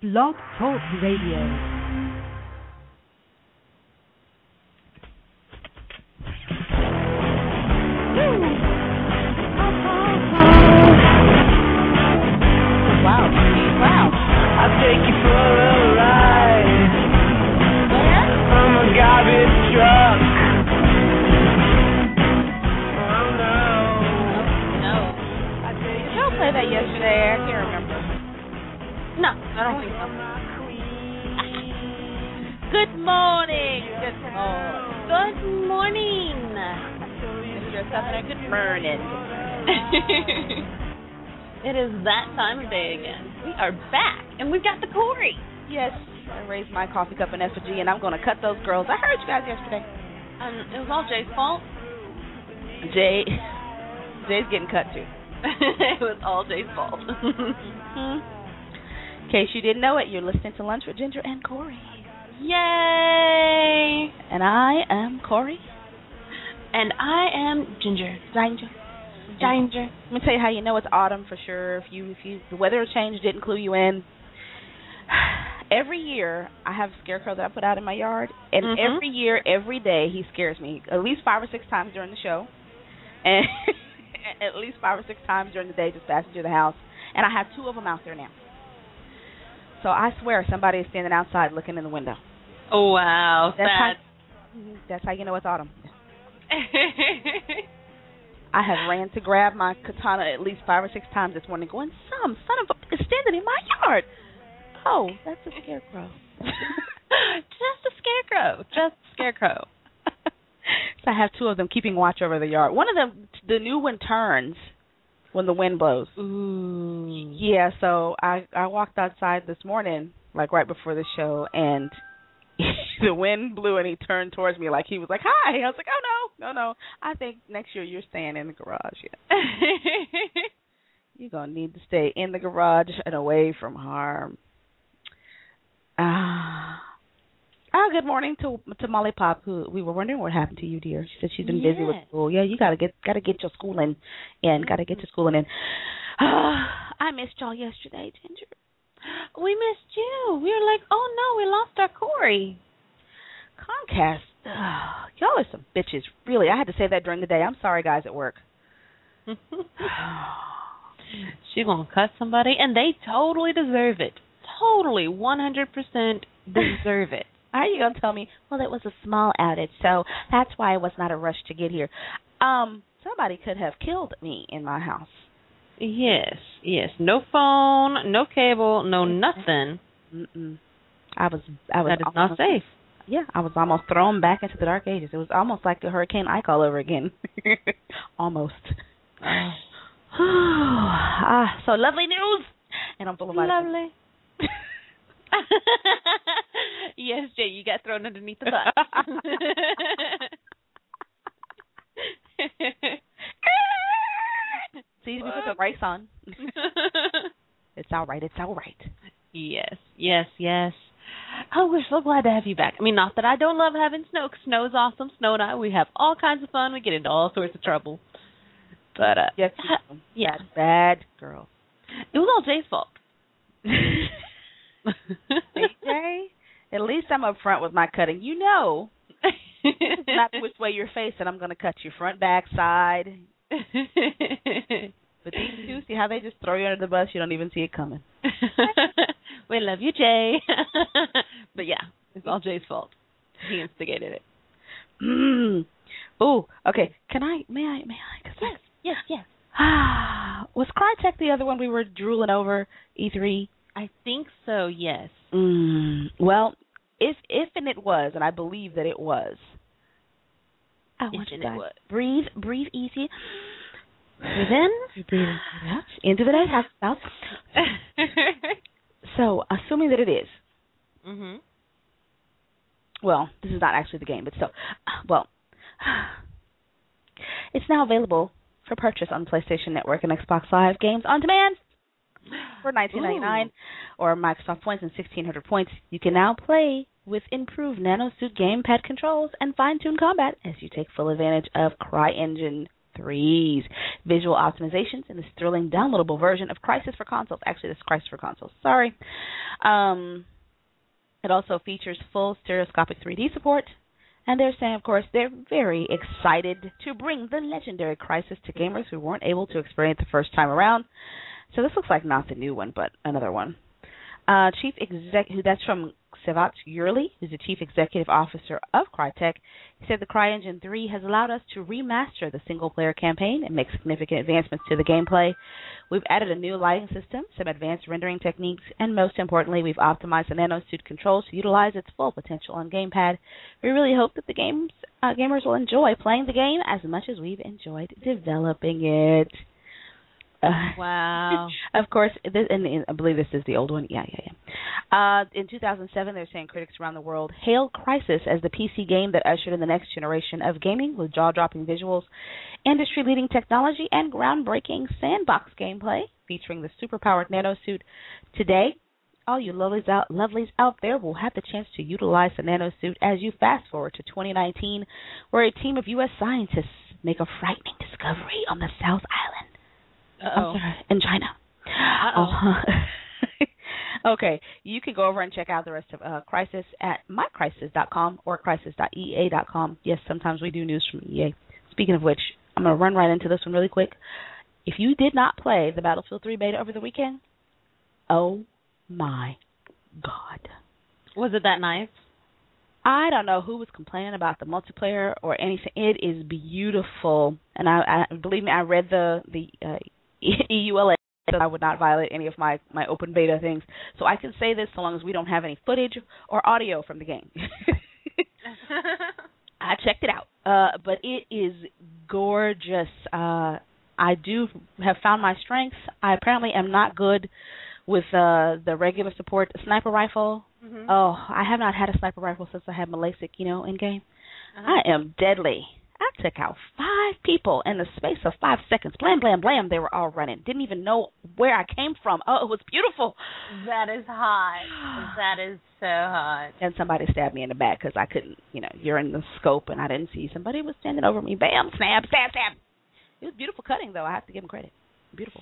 Blog Talk Radio. Wow. I'll take you for a ride. Where? I'm a garbage truck. Oh No. Did y'all play that yesterday? I can't remember. No, I don't think so. Good morning. Good morning. Mr. Sumner, good morning. It is that time of day again. We are back, and we've got the Corey. Yes, I raised my coffee cup in effigy, and I'm going to cut those girls. I heard you guys yesterday. It was all Jay's fault. Jay's getting cut, too. It was all Jay's fault. In case you didn't know it, you're listening to Lunch with Ginger and Corey. Yay! And I am Corey. And I am Ginger. Ginger. Let me tell you how you know it's autumn for sure. If the weather change didn't clue you in. Every year I have a scarecrow that I put out in my yard, and every year, every day he scares me at least 5 or 6 times during the show, and at least 5 or 6 times during the day just passing through the house. And I have 2 of them out there now. So I swear somebody is standing outside looking in the window. Oh wow, that's how you know it's autumn. I have ran to grab my katana at least 5 or 6 times this morning, going, some son of a is standing in my yard. Oh, that's a scarecrow. Just a scarecrow. So I have 2 of them keeping watch over the yard. One of them, the new one turns when the wind blows. Ooh. Yeah, so I walked outside this morning, like right before the show, and the wind blew and he turned towards me like he was like, hi. I was like, oh, no. I think next year you're staying in the garage. Yeah. You're going to need to stay in the garage and away from harm. Good morning to Molly Pop, who we were wondering what happened to you, dear. She said she's been busy with school. Yeah, you gotta get your schooling in. I missed y'all yesterday, Ginger. We missed you. We were like, oh no, we lost our Corey. Comcast, y'all are some bitches. Really, I had to say that during the day. I'm sorry, guys at work. She gonna cut somebody, and they totally deserve it. Totally, 100% deserve it. How are you gonna tell me? Well, it was a small outage, so that's why it was not a rush to get here. Somebody could have killed me in my house. Yes. No phone, no cable, no nothing. I was. That is not safe. Yeah, I was almost thrown back into the dark ages. It was almost like a Hurricane Ike all over again. Almost. So lovely news, and I'm full of lovely. Yes, Jay, you got thrown underneath the bus. See, we put the rice on. It's all right. Yes. Oh, we're so glad to have you back. I mean, not that I don't love having snow, 'cause snow's awesome. Snow and I, we have all kinds of fun. We get into all sorts of trouble. But, yes, bad girl. It was all Jay's fault. Jay, at least I'm up front with my cutting. You know, not which way you're facing. I'm going to cut you front, back, side. But these 2, see how they just throw you under the bus? You don't even see it coming. We love you, Jay. But yeah, it's all Jay's fault. He instigated it. Ooh, okay. May I? Yes. Was Crytek the other one we were drooling over, E3? I think so, yes. Well, if and it was, and I believe that it was. I want you guys breathe easy. Breathe in. Breathe out. Into the nose, out. So, assuming that it is. Well, this is not actually the game, but still. Well, it's now available for purchase on PlayStation Network and Xbox Live Games on Demand. For $19.99 or Microsoft Points and 1,600 points, you can now play with improved NanoSuit gamepad controls and fine-tuned combat as you take full advantage of CryEngine 3's visual optimizations in this thrilling downloadable version of Crisis for Consoles. Actually, this is Crisis for Consoles. Sorry. It also features full stereoscopic 3D support. And they're saying, of course, they're very excited to bring the legendary Crysis to gamers who weren't able to experience it the first time around. So this looks like not the new one, but another one. That's from Cevat Yurli, who's the Chief Executive Officer of Crytek. He said the CryEngine 3 has allowed us to remaster the single-player campaign and make significant advancements to the gameplay. We've added a new lighting system, some advanced rendering techniques, and most importantly, we've optimized the nanosuit controls to utilize its full potential on gamepad. We really hope that the gamers will enjoy playing the game as much as we've enjoyed developing it. Wow. Of course, and I believe this is the old one. Yeah. In 2007, they're saying critics around the world hailed Crysis as the PC game that ushered in the next generation of gaming with jaw-dropping visuals, industry-leading technology, and groundbreaking sandbox gameplay featuring the super-powered nanosuit. Today, all you lovelies out there will have the chance to utilize the nanosuit as you fast-forward to 2019, where a team of U.S. scientists make a frightening discovery on the South Island. In China. Okay, you can go over and check out the rest of Crysis at mycrysis.com or crysis.ea.com. Yes, sometimes we do news from EA. Speaking of which, I'm going to run right into this one really quick. If you did not play the Battlefield 3 beta over the weekend, oh my God. Was it that nice? I don't know who was complaining about the multiplayer or anything. It is beautiful. And I believe me, I read the EULA, so I would not violate any of my open beta things. So I can say this so long as we don't have any footage or audio from the game. I checked it out, but it is gorgeous. I do have found my strengths. I apparently am not good with the regular support sniper rifle. Mm-hmm. Oh, I have not had a sniper rifle since I had my LASIK, in game. I am deadly. I took out 5 people in the space of 5 seconds. Blam, blam, blam, they were all running. Didn't even know where I came from. Oh, it was beautiful. That is hot. That is so hot. And somebody stabbed me in the back because I couldn't, you're in the scope and I didn't see. Somebody was standing over me. Bam, snap, stab, stab. It was beautiful cutting, though. I have to give him credit. Beautiful.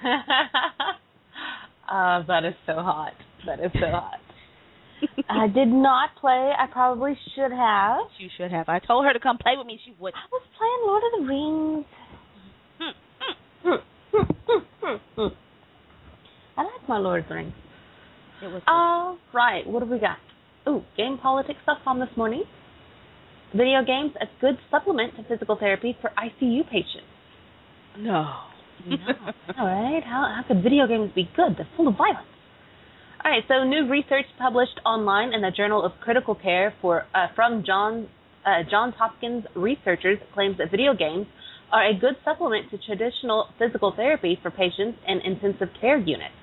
That is so hot. That is so hot. I did not play. I probably should have. You should have. I told her to come play with me. She wouldn't. I was playing Lord of the Rings. I like my Lord of the Rings. It was all right. What do we got? GamePolitics.com this morning. Video games as good supplement to physical therapy for ICU patients. No. All right. How could video games be good? They're full of violence. All right, so new research published online in the Journal of Critical Care from Johns Hopkins researchers claims that video games are a good supplement to traditional physical therapy for patients in intensive care units.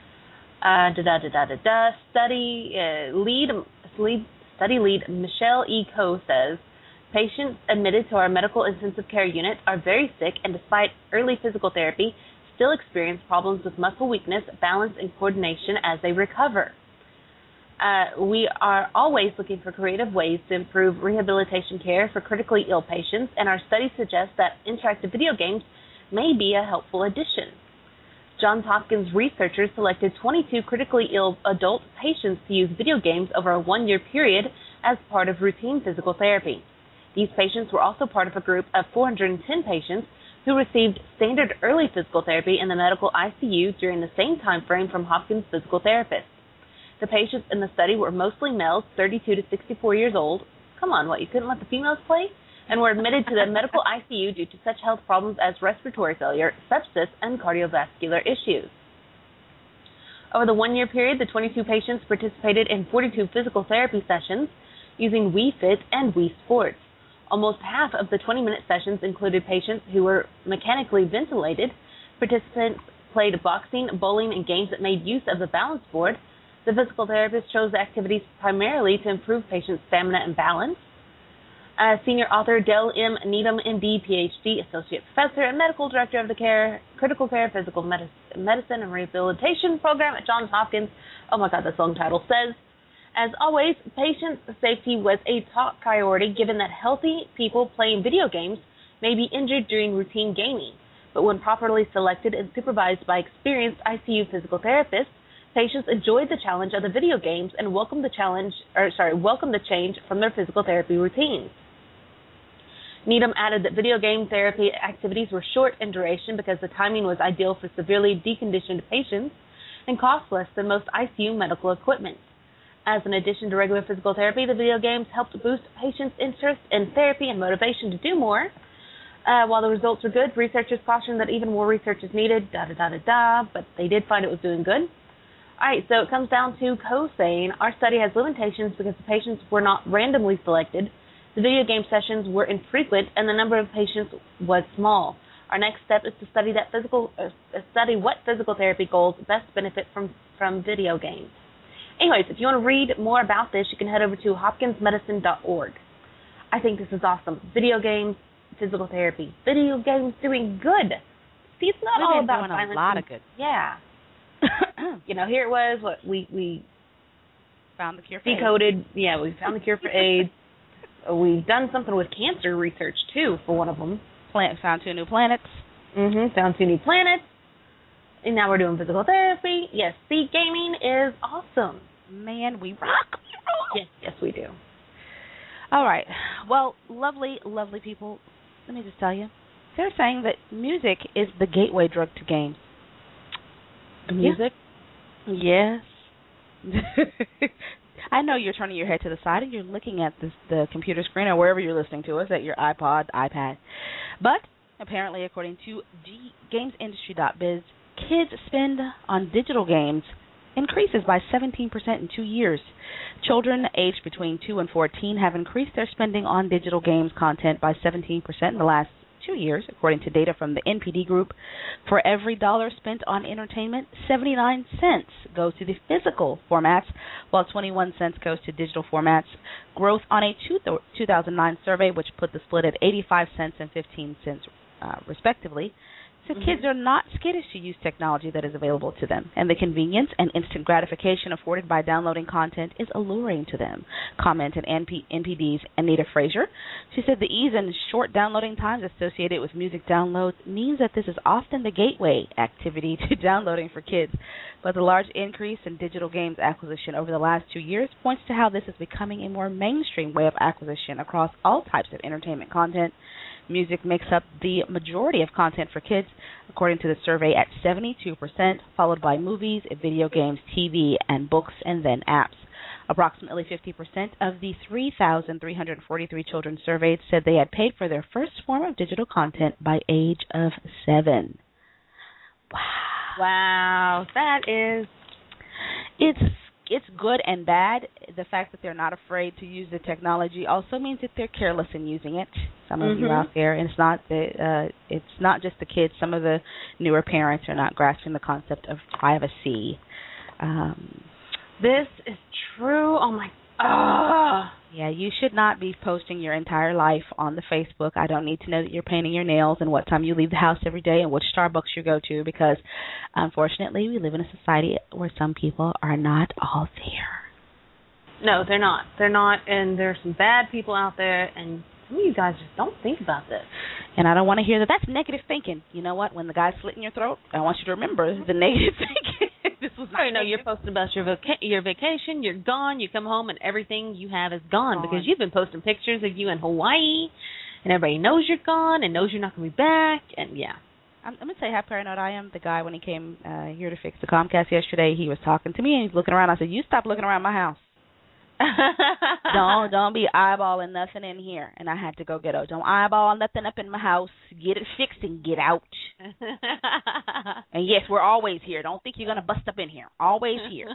Study lead Michelle E. Coe says, patients admitted to our medical intensive care unit are very sick and despite early physical therapy, still experience problems with muscle weakness, balance, and coordination as they recover. We are always looking for creative ways to improve rehabilitation care for critically ill patients, and our study suggests that interactive video games may be a helpful addition. Johns Hopkins researchers selected 22 critically ill adult patients to use video games over a 1-year period as part of routine physical therapy. These patients were also part of a group of 410 patients who received standard early physical therapy in the medical ICU during the same time frame from Hopkins physical therapists. The patients in the study were mostly males, 32 to 64 years old. Come on, what, you couldn't let the females play? And were admitted to the medical ICU due to such health problems as respiratory failure, sepsis, and cardiovascular issues. Over the 1-year period, the 22 patients participated in 42 physical therapy sessions using Wii Fit and Wii Sports. Almost half of the 20-minute sessions included patients who were mechanically ventilated. Participants played boxing, bowling, and games that made use of the balance board. The physical therapist chose the activities primarily to improve patients' stamina and balance. Senior author Dell M. Needham, MD, PhD, Associate Professor, and Medical Director of the Critical Care Physical Medicine and Rehabilitation Program at Johns Hopkins, oh my God, that's a long title, says, as always, patient safety was a top priority given that healthy people playing video games may be injured during routine gaming. But when properly selected and supervised by experienced ICU physical therapists, patients enjoyed the challenge of the video games and welcomed the change from their physical therapy routines. Needham added that video game therapy activities were short in duration because the timing was ideal for severely deconditioned patients and cost less than most ICU medical equipment. As an addition to regular physical therapy, the video games helped boost patients' interest in therapy and motivation to do more. While the results were good, researchers cautioned that even more research is needed, but they did find it was doing good. All right, so it comes down to Coe saying, our study has limitations because the patients were not randomly selected, the video game sessions were infrequent, and the number of patients was small. Our next step is to study what physical therapy goals best benefit from video games. Anyways, if you want to read more about this, you can head over to hopkinsmedicine.org. I think this is awesome. Video games, physical therapy. Video games doing good. See, it's not all about doing violence. A lot of good. Yeah. Here it was. What we found the cure for decoded. AIDS. Yeah, we found the cure for AIDS. We've done something with cancer research too for one of them. Found 2 new planets. Found 2 new planets. And now we're doing physical therapy. Yes, see, gaming is awesome. Man, we rock. Yes, we do. All right. Well, lovely, lovely people. Let me just tell you, they're saying that music is the gateway drug to games. Music? Yes. I know you're turning your head to the side and you're looking at the computer screen or wherever you're listening to us, at your iPod, iPad. But apparently, according to GamesIndustry.biz, kids' spend on digital games increases by 17% in 2 years. Children aged between 2 and 14 have increased their spending on digital games content by 17% in the last 2 years, according to data from the NPD Group. For every dollar spent on entertainment, 79 cents goes to the physical formats, while 21 cents goes to digital formats. Growth on a 2009 survey, which put the split at 85 cents and 15 cents, respectively. So kids are not skittish to use technology that is available to them, and the convenience and instant gratification afforded by downloading content is alluring to them, commented NPD's Anita Frazier. She said the ease and short downloading times associated with music downloads means that this is often the gateway activity to downloading for kids, but the large increase in digital games acquisition over the last 2 years points to how this is becoming a more mainstream way of acquisition across all types of entertainment content. Music makes up the majority of content for kids, according to the survey, at 72%, followed by movies, video games, TV, and books, and then apps. Approximately 50% of the 3,343 children surveyed said they had paid for their first form of digital content by age of 7. Wow. Wow. That is... It's good and bad. The fact that they're not afraid to use the technology also means that they're careless in using it. Some of you out there, and it's not just the kids. Some of the newer parents are not grasping the concept of privacy. This is true. Oh my. Yeah, you should not be posting your entire life on the Facebook. I don't need to know that you're painting your nails and what time you leave the house every day and which Starbucks you go to, because unfortunately we live in a society where some people are not all there. No, they're not. They're not, and there's some bad people out there, and some of you guys just don't think about this. And I don't want to hear that. That's negative thinking. You know what? When the guy's slitting your throat, I want you to remember the negative thinking. This was not. No, you're posting about your vacation. You're gone. You come home, and everything you have is gone because you've been posting pictures of you in Hawaii, and everybody knows you're gone and knows you're not going to be back. And yeah, I'm going to tell you how paranoid I am. The guy, when he came here to fix the Comcast yesterday, he was talking to me and he's looking around. I said, "You stop looking around my house. Don't be eyeballing nothing in here." And I had to go get it. Don't eyeball nothing up in my house. Get it fixed and get out. And yes, we're always here. Don't think you're going to bust up in here. Always here.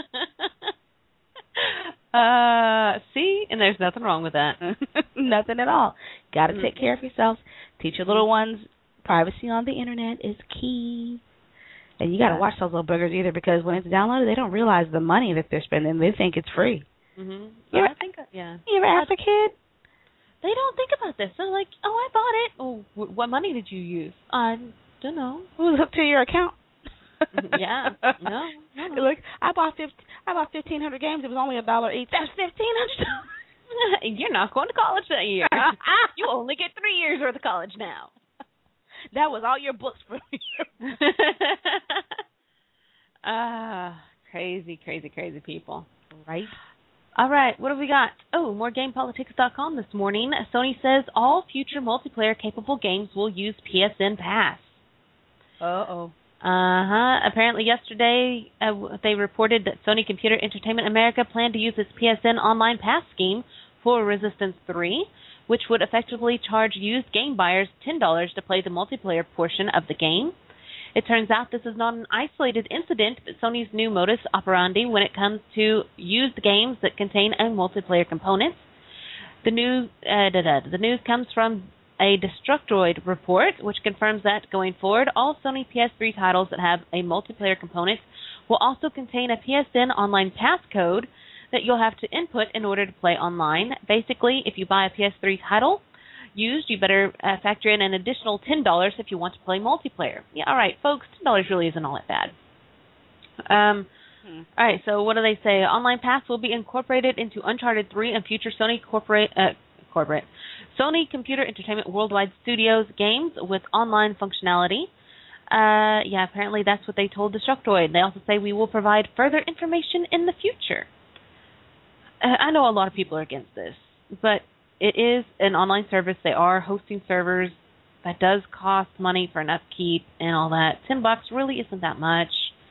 See? And there's nothing wrong with that. Nothing at all. Got to take care of yourself. Teach your little ones privacy on the internet is key. And you got to watch those little boogers either, because when it's downloaded, they don't realize the money that they're spending. They think it's free. You You ever ask a kid? They don't think about this. They're like, "Oh, I bought it." "Oh, what money did you use?" "I don't know." It was up to your account. Yeah. No. Look, I bought 1,500 games. It was only $1 each. That's $1,500. You're not going to college that year. You only get 3 years worth of college now. That was all your books for me. Crazy people. Right. All right, what have we got? Oh, more GamePolitics.com this morning. Sony says all future multiplayer-capable games will use PSN Pass. Uh-oh. Apparently yesterday they reported that Sony Computer Entertainment America planned to use its PSN Online Pass scheme for Resistance 3, which would effectively charge used game buyers $10 to play the multiplayer portion of the game. It turns out this is not an isolated incident, but Sony's new modus operandi when it comes to used games that contain a multiplayer component. The news comes from a Destructoid report, which confirms that going forward, all Sony PS3 titles that have a multiplayer component will also contain a PSN Online Pass code that you'll have to input in order to play online. Basically, if you buy a PS3 title used, you better factor in an additional $10 if you want to play multiplayer. Yeah, all right, folks, $10 really isn't all that bad. All right, so what do they say? Online Pass will be incorporated into Uncharted 3 and future Sony Sony Computer Entertainment Worldwide Studios games with online functionality. Apparently that's what they told Destructoid. They also say we will provide further information in the future. I know a lot of people are against this, but it is an online service. They are hosting servers. That does cost money for an upkeep and all that. $10 really isn't that much.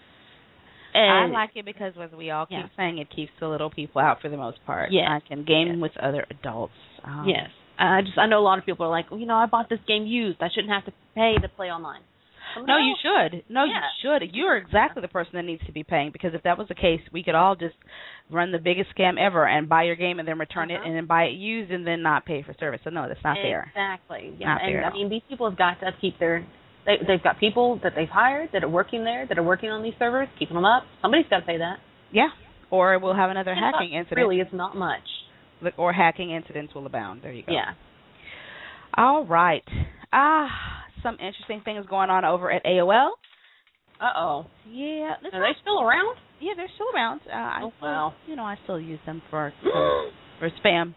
I like it because, as we all keep saying, it keeps the little people out for the most part. Yeah. I can game with other adults. Yes. I know a lot of people are like, well, I bought this game used. I shouldn't have to pay to play online. No, you should. No, you should. You're exactly the person that needs to be paying, because if that was the case, we could all just run the biggest scam ever and buy your game and then return it and then buy it used and then not pay for service. So, no, that's not fair. Exactly. Yeah. Not fair. I mean, these people have got to keep their... They've got people that they've hired that are working there, that are working on these servers, keeping them up. Somebody's got to pay that. Yeah. Or we'll have another hacking incident. Really, it's not much. Or hacking incidents will abound. There you go. Yeah. All right. Some interesting things going on over at AOL. Uh-oh. Yeah. Are they still around? Yeah, they're still around. Wow. I still use them for spam.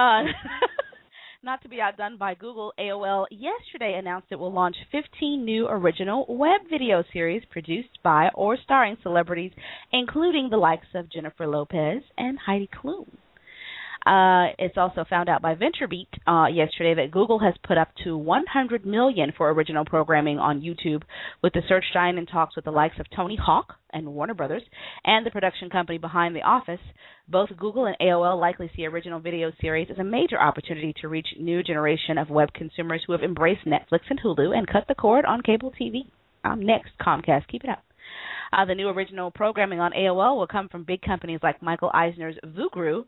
Not to be outdone by Google, AOL yesterday announced it will launch 15 new original web video series produced by or starring celebrities, including the likes of Jennifer Lopez and Heidi Klum. It's also found out by VentureBeat yesterday that Google has put up to $100 million for original programming on YouTube, with the search giant in talks with the likes of Tony Hawk and Warner Brothers and the production company behind The Office. Both Google and AOL likely see original video series as a major opportunity to reach new generation of web consumers who have embraced Netflix and Hulu and cut the cord on cable TV. Next, Comcast, keep it up. The new original programming on AOL will come from big companies like Michael Eisner's Vuгuru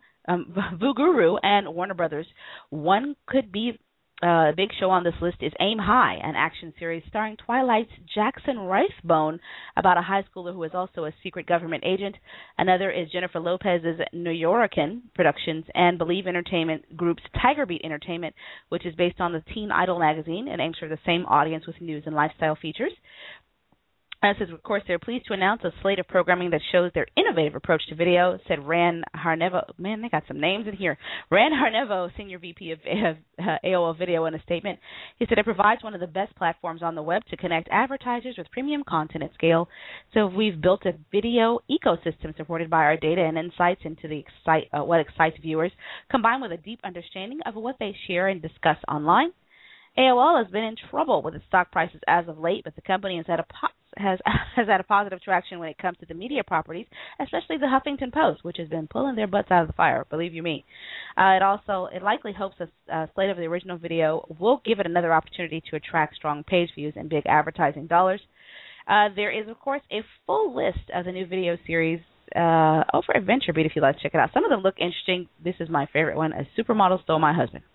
and Warner Brothers. One could be a big show on this list is Aim High, an action series starring Twilight's Jackson Ricebone about a high schooler who is also a secret government agent. Another is Jennifer Lopez's Nuyorican Productions and Believe Entertainment Group's Tiger Beat Entertainment, which is based on the Teen Idol magazine and aims for the same audience with news and lifestyle features. Says, of course, they're pleased to announce a slate of programming that shows their innovative approach to video, said Ran Harnevo. Man, they got some names in here. Ran Harnevo, Senior VP of AOL Video, in a statement. He said it provides one of the best platforms on the web to connect advertisers with premium content at scale. So we've built a video ecosystem supported by our data and insights into what excites viewers, combined with a deep understanding of what they share and discuss online. AOL has been in trouble with its stock prices as of late, but the company has had a positive traction when it comes to the media properties, especially the Huffington Post, which has been pulling their butts out of the fire, believe you me. It likely hopes a slate of the original video will give it another opportunity to attract strong page views and big advertising dollars. There is, of course, a full list of the new video series over at VentureBeat if you'd like to check it out. Some of them look interesting. This is my favorite one, A Supermodel Stole My Husband.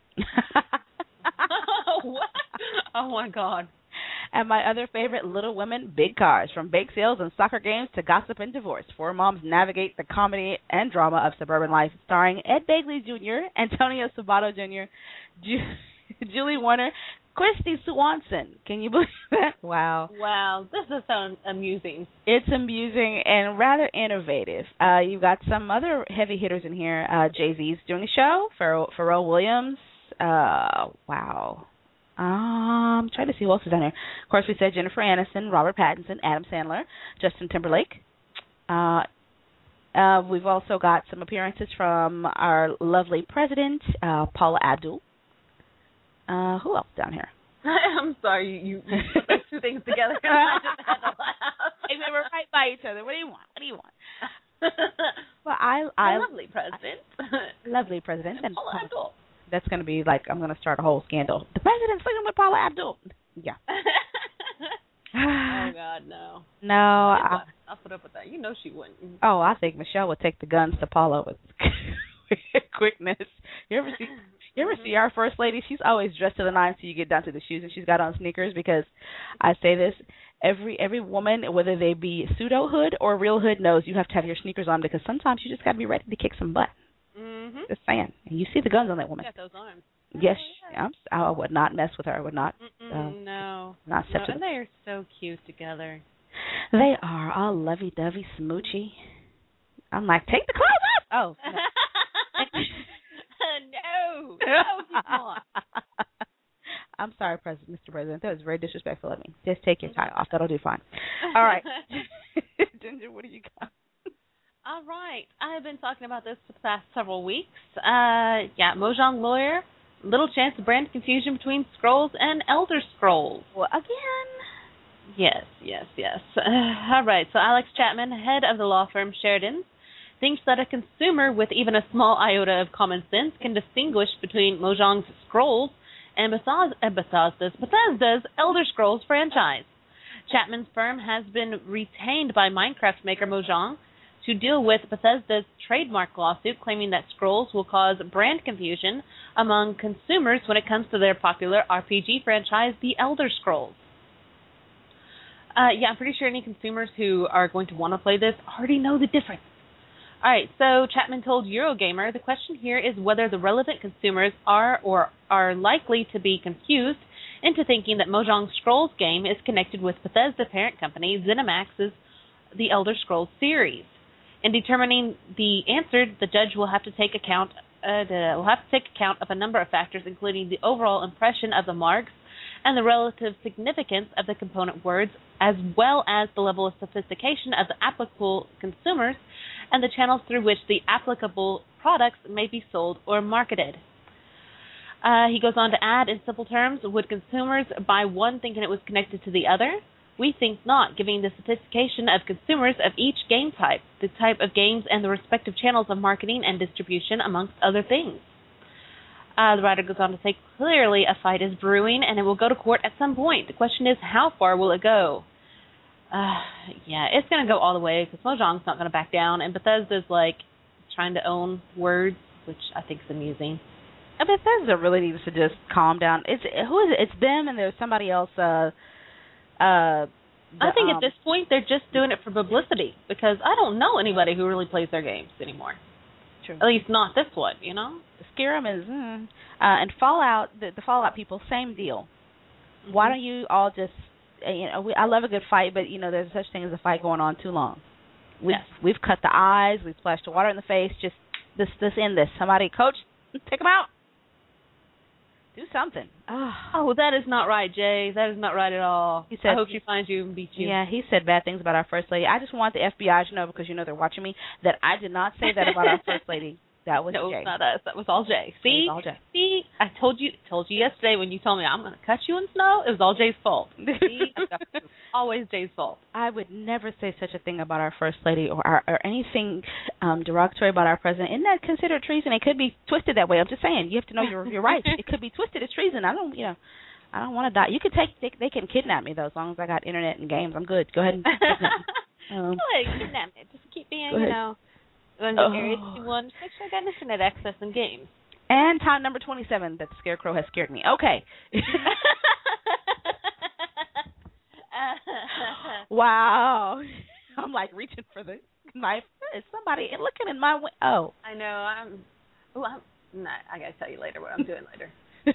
What? Oh, my God. And my other favorite, Little Women, Big Cars. From bake sales and soccer games to gossip and divorce, four moms navigate the comedy and drama of suburban life, starring Ed Begley Jr., Antonio Sabato Jr., Julie Warner, Christy Swanson. Can you believe that? Wow. Wow. This does sound amusing. It's amusing and rather innovative. You've got some other heavy hitters in here. Jay-Z's doing a show. Pharrell Williams. Wow. I'm trying to see who else is on here. Of course, we said Jennifer Aniston, Robert Pattinson, Adam Sandler, Justin Timberlake. We've also got some appearances from our lovely president, Paula Abdul. Who else down here? I'm sorry, you put those two things together. I just had to laugh. Hey, we were right by each other. What do you want? Well, lovely president. Lovely president. And Paula Abdul. That's going to be like, I'm going to start a whole scandal. The president's sleeping with Paula Abdul. Yeah. Oh, God, no. No. I'll put up with that. You know she wouldn't. Oh, I think Michelle would take the guns to Paula with quickness. You ever see our first lady? She's always dressed to the nines till you get down to the shoes, and she's got on sneakers because I say this, every woman, whether they be pseudo hood or real hood, knows you have to have your sneakers on because sometimes you just got to be ready to kick some butt. Mm-hmm. Just saying. And you see the guns on that woman. Got those arms. Yes, I would not mess with her. I would not. No. Not no, and they are so cute together. They are all lovey-dovey, smoochy. I'm like, take the clothes off. Oh. No. No, he's not. I'm sorry, Mr. President. That was very disrespectful of me. Just take your tie off. That'll do fine. All right. Ginger, what do you got? All right. I've been talking about this for the past several weeks. Mojang lawyer. Little chance of brand confusion between Scrolls and Elder Scrolls. Well, again? Yes. All right. So Alex Chapman, head of the law firm Sheridan, thinks that a consumer with even a small iota of common sense can distinguish between Mojang's Scrolls and Bethesda's Elder Scrolls franchise. Chapman's firm has been retained by Minecraft maker Mojang to deal with Bethesda's trademark lawsuit claiming that Scrolls will cause brand confusion among consumers when it comes to their popular RPG franchise, The Elder Scrolls. I'm pretty sure any consumers who are going to want to play this already know the difference. All right, so Chapman told Eurogamer the question here is whether the relevant consumers are likely to be confused into thinking that Mojang's Scrolls game is connected with Bethesda parent company ZeniMax's The Elder Scrolls series. In determining the answer, the judge will have to take account of a number of factors, including the overall impression of the marks and the relative significance of the component words, as well as the level of sophistication of the applicable consumers and the channels through which the applicable products may be sold or marketed. He goes on to add, in simple terms, would consumers buy one thinking it was connected to the other? We think not, given the sophistication of consumers of each game type, the type of games, and the respective channels of marketing and distribution, amongst other things. The writer goes on to say, clearly a fight is brewing, and it will go to court at some point. The question is, how far will it go? It's going to go all the way, because Mojang's not going to back down, and Bethesda's, trying to own words, which I think is amusing. Bethesda really needs to just calm down. Who is it? It's them, and there's somebody else, I think at this point they're just doing it for publicity, because I don't know anybody who really plays their games anymore. True. At least not this one, Skyrim is, and Fallout, the Fallout people, same deal. Mm-hmm. Why don't you all just, I love a good fight, but there's such thing as a fight going on too long. We've cut the eyes, we've splashed the water in the face. Just this end this. Somebody, coach, take them out. Do something. Oh, that is not right, Jay. That is not right at all. He said, I hope she finds you and beats you. Yeah, he said bad things about our First Lady. I just want the FBI to know, because they're watching me, that I did not say that about our First Lady. That was Jay. That was not us. That was all Jay. See? It was all Jay. See? I told you yesterday when you told me I'm going to cut you in snow. It was all Jay's fault. See? It was always Jay's fault. I would never say such a thing about our First Lady or anything derogatory about our president. Isn't that considered treason? It could be twisted that way. I'm just saying. You have to know your rights. It could be twisted as treason. I don't want to die. You could they can kidnap me, though, as long as I got internet and games. I'm good. Go ahead and kidnap me. Kidnap me. Just keep being, in the area you want. Make sure I got internet access and games. And time number 27 that the Scarecrow has scared me. Okay. Wow. I'm reaching for the knife. Is somebody looking in my window? Oh. I know. I got to tell you later what I'm doing later.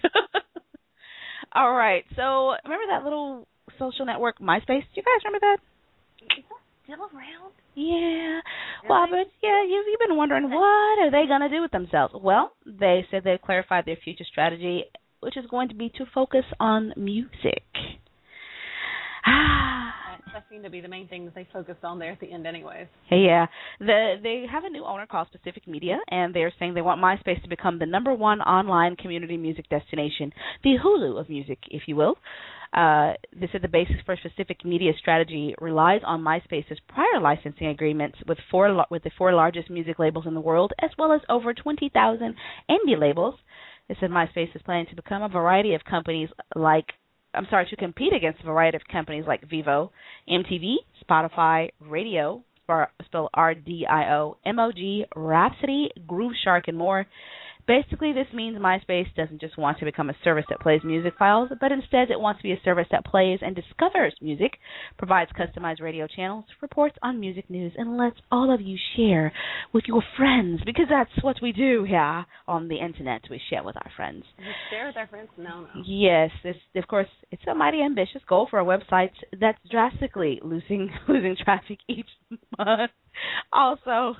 All right. So remember that little social network, MySpace? Do you guys remember that? Is that still around? Yeah. Really? Well, but you've been wondering, what are they going to do with themselves? Well, they said they've clarified their future strategy, which is going to be to focus on music. That seemed to be the main thing that they focused on there at the end anyways. Yeah. They have a new owner called Specific Media, and they're saying they want MySpace to become the #1 online community music destination, the Hulu of music, if you will. They said the basis for Specific Media strategy relies on MySpace's prior licensing agreements with the 4 largest music labels in the world, as well as over 20,000 indie labels. They said MySpace is planning to become a variety of companies to compete against a variety of companies like Vevo, MTV, Spotify, Radio, spell RDIO, MOG, Rhapsody, Grooveshark, and more. Basically, this means MySpace doesn't just want to become a service that plays music files, but instead it wants to be a service that plays and discovers music, provides customized radio channels, reports on music news, and lets all of you share with your friends, because that's what we do here on the internet. We share with our friends. Share with our friends? No. Yes, of course, it's a mighty ambitious goal for a website that's drastically losing traffic each month. Also,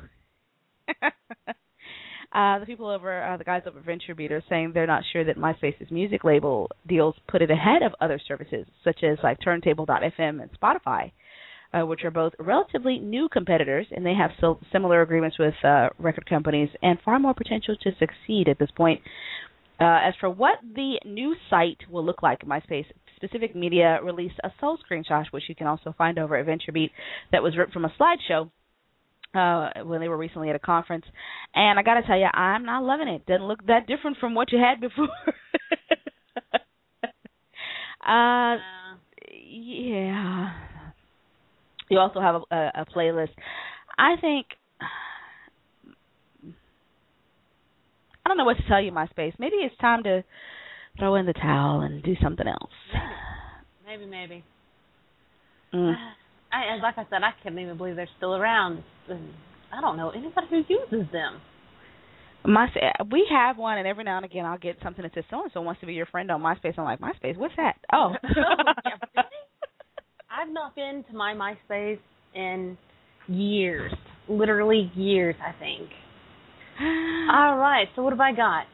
the guys over at VentureBeat are saying they're not sure that MySpace's music label deals put it ahead of other services, such as like Turntable.fm and Spotify, which are both relatively new competitors, and they have similar agreements with record companies and far more potential to succeed at this point. As for what the new site will look like, MySpace Specific Media released a sole screenshot, which you can also find over at VentureBeat, that was ripped from a slideshow when they were recently at a conference. And I got to tell you, I'm not loving it. Doesn't look that different from what you had before. Yeah. You also have a playlist. I think, I don't know what to tell you, MySpace. Maybe it's time to throw in the towel and do something else. Maybe. Like I said, I can't even believe they're still around. I don't know anybody who uses them. We have one, and every now and again I'll get something that says so-and-so wants to be your friend on MySpace. I'm like, MySpace? What's that? Oh. I've not been to my MySpace in years. Literally years, I think. All right, so what have I got?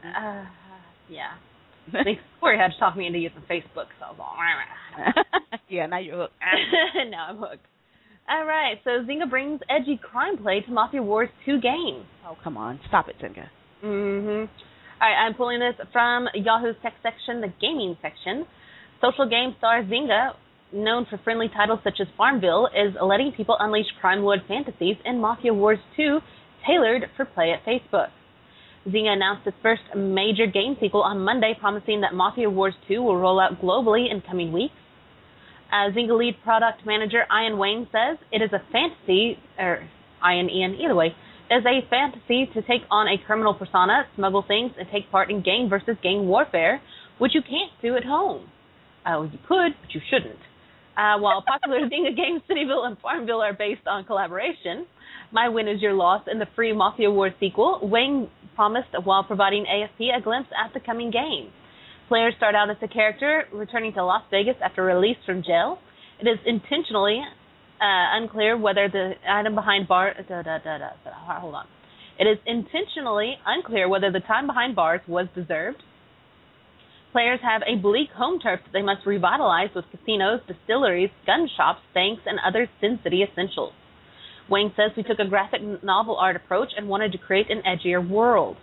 Yeah. I think Corey had to talk me into using Facebook, so I was like, yeah, now you're hooked. Now I'm hooked. All right, so Zynga brings edgy crime play to Mafia Wars 2 game. Oh, come on. Stop it, Zynga. All right, I'm pulling this from Yahoo's tech section, the gaming section. Social game star Zynga, known for friendly titles such as Farmville, is letting people unleash crime lord fantasies in Mafia Wars 2, tailored for play at Facebook. Zynga announced its first major game sequel on Monday, promising that Mafia Wars 2 will roll out globally in coming weeks. Zynga lead product manager Ian Wayne says it is a fantasy, or Ian, either way, is a fantasy to take on a criminal persona, smuggle things, and take part in gang versus gang warfare, which you can't do at home. You could, but you shouldn't. While popular Zynga games Cityville and Farmville are based on collaboration, My Win Is Your Loss in the free Mafia Wars sequel, Wayne promised while providing AFP a glimpse at the coming game. Players start out as a character returning to Las Vegas after release from jail. It is intentionally unclear whether the item behind bars... Hold on. It is intentionally unclear whether the time behind bars was deserved. Players have a bleak home turf that they must revitalize with casinos, distilleries, gun shops, banks, and other Sin City essentials. Wayne says we took a graphic novel art approach and wanted to create an edgier world.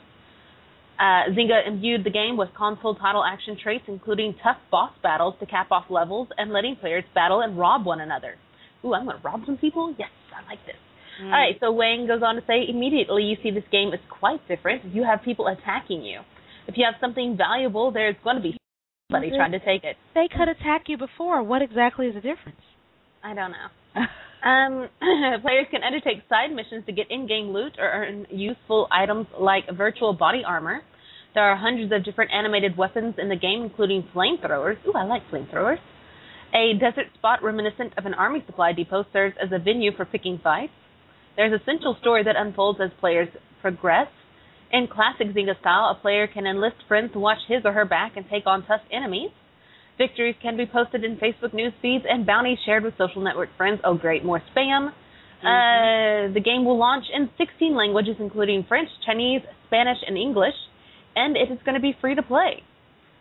Zynga imbued the game with console title action traits, including tough boss battles to cap off levels and letting players battle and rob one another. Ooh, I'm going to rob some people? Yes, I like this. All right, so Wayne goes on to say, immediately you see this game is quite different. You have people attacking you. If you have something valuable, there's going to be somebody trying to take it. They could attack you before. What exactly is the difference? I don't know. Players can undertake side missions to get in-game loot or earn useful items like virtual body armor. There are hundreds of different animated weapons in the game, including flamethrowers. Ooh, I like flamethrowers. A desert spot reminiscent of an army supply depot serves as a venue for picking fights. There's a central story that unfolds as players progress. In classic Zynga style, a player can enlist friends to watch his or her back and take on tough enemies. Victories can be posted in Facebook news feeds and bounties shared with social network friends. Oh, great, more spam. The game will launch in 16 languages, including French, Chinese, Spanish, and English, and it is going to be free to play.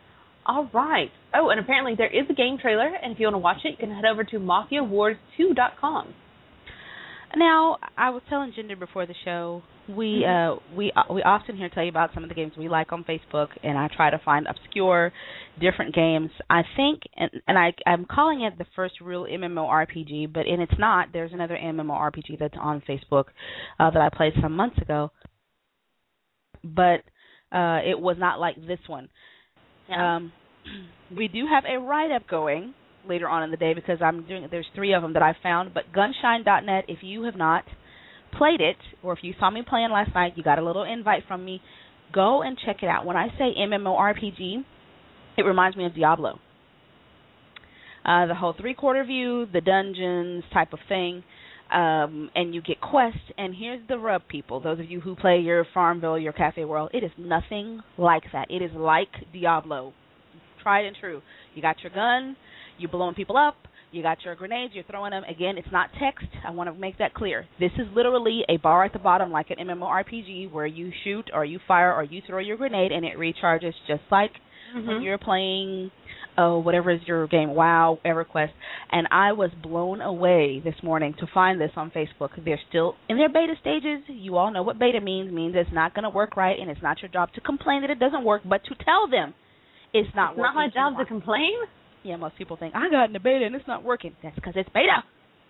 All right. Oh, and apparently there is a game trailer, and if you want to watch it, you can head over to MafiaWars2.com. Now, I was telling Jinder before the show, we often here tell you about some of the games we like on Facebook, and I try to find obscure, different games. I think, I'm calling it the first real MMORPG, but it's not. There's another MMORPG that's on Facebook that I played some months ago, but it was not like this one. Yeah. We do have a write-up going later on in the day because there's 3 of them that I found, but Gunshine.net, if you have not played it, or if you saw me playing last night, you got a little invite from me, go and check it out. When I say MMORPG, it reminds me of Diablo. The whole 3/4 view, the dungeons type of thing, and you get quests, and here's the rub, people. Those of you who play your Farmville, your Cafe World, it is nothing like that. It is like Diablo. Tried and true. You got your gun, you're blowing people up, you got your grenades, you're throwing them. Again, it's not text. I want to make that clear. This is literally a bar at the bottom like an MMORPG where you shoot or you fire or you throw your grenade and it recharges just like when you're playing whatever is your game, WoW, EverQuest. And I was blown away this morning to find this on Facebook. They're still in their beta stages. You all know what beta means. It means it's not going to work right, and it's not your job to complain that it doesn't work, but to tell them it's not working. It's not my job to complain? Yeah, most people think, I got in the beta and it's not working. That's because it's beta.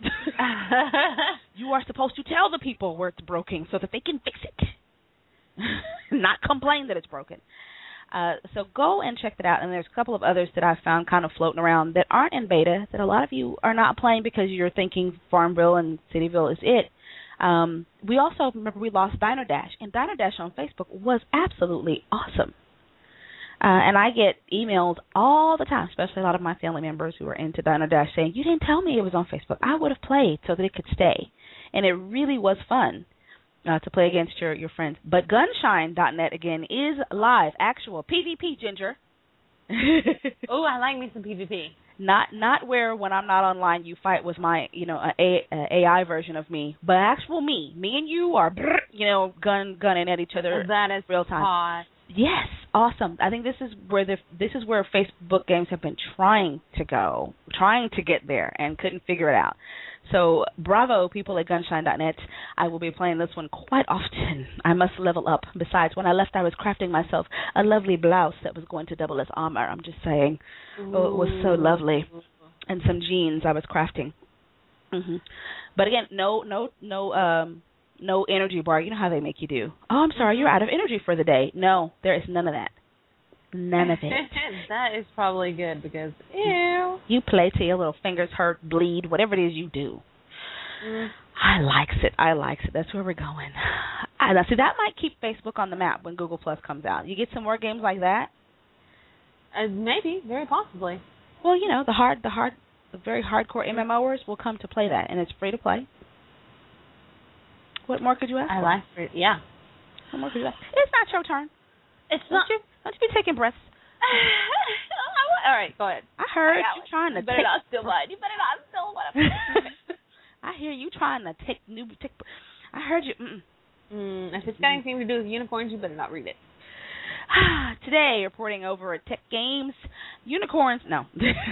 You are supposed to tell the people where it's broken so that they can fix it, not complain that it's broken. So go and check that out. And there's a couple of others that I found kind of floating around that aren't in beta that a lot of you are not playing because you're thinking Farmville and Cityville is it. We also, remember, we lost Dino Dash. And Dino Dash on Facebook was absolutely awesome. And I get emails all the time, especially a lot of my family members who are into Dino Dash saying, you didn't tell me it was on Facebook. I would have played so that it could stay. And it really was fun to play against your friends. But Gunshine.net, again, is live, actual PvP, Ginger. Oh, I like me some PvP. Not where when I'm not online you fight with my, AI version of me, but actual me. Me and you are, gunning at each other. That is real time. Hot. Yes, awesome. I think this is where Facebook games have been trying to get there and couldn't figure it out. So bravo, people at Gunshine.net. I will be playing this one quite often. I must level up. Besides, when I left, I was crafting myself a lovely blouse that was going to double as armor. I'm just saying. Ooh. Oh, it was so lovely. And some jeans I was crafting. But again, no energy bar. You know how they make you do. Oh, I'm sorry, you're out of energy for the day. No, there is none of that. None of it. That is probably good because, ew. You play till your little fingers hurt, bleed, whatever it is you do. I likes it. That's where we're going. Now, see, that might keep Facebook on the map when Google Plus comes out. You get some more games like that? Maybe, very possibly. Well, the very hardcore MMOers will come to play that, and it's free to play. What more could you ask? I like it. Yeah. What more could you ask? It's not your turn. It's not. Don't you be taking breaths. All right, go ahead. I heard you trying to. You better not steal mine. You better not steal one. I hear you trying to take. I heard you. If it's got anything to do with unicorns, you better not read it. Today, reporting over at Tech Games, unicorns. No.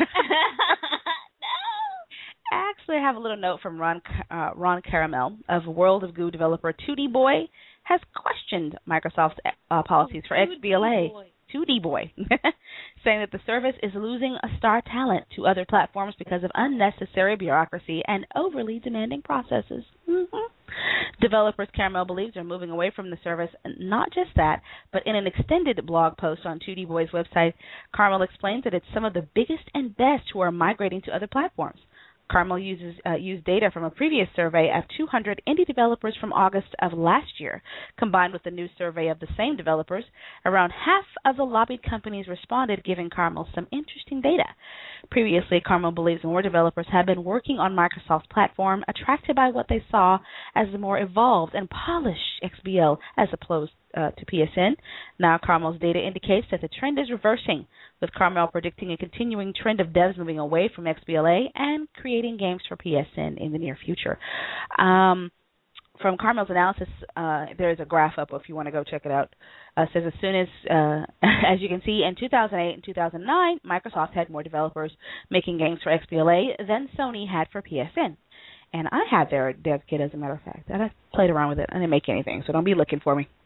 Actually, I have a little note from Ron Caramel of World of Goo developer 2D Boy has questioned Microsoft's policies for XBLA. 2D Boy, saying that the service is losing star talent to other platforms because of unnecessary bureaucracy and overly demanding processes. Developers, Caramel believes, are moving away from the service. Not just that, but in an extended blog post on 2D Boy's website, Caramel explains that it's some of the biggest and best who are migrating to other platforms. Caramel used data from a previous survey of 200 indie developers from August of last year. Combined with the new survey of the same developers, around half of the lobbied companies responded, giving Caramel some interesting data. Previously, Caramel believes more developers had been working on Microsoft's platform, attracted by what they saw as the more evolved and polished XBL as opposed to PSN. Now, Caramel's data indicates that the trend is reversing, with Caramel predicting a continuing trend of devs moving away from XBLA and creating games for PSN in the near future. from Carmel's analysis, there's a graph up if you want to go check it out. Says as soon as, as you can see, in 2008 and 2009, Microsoft had more developers making games for XBLA than Sony had for PSN. And I had their dev kit, as a matter of fact. And I played around with it. I didn't make anything, so don't be looking for me.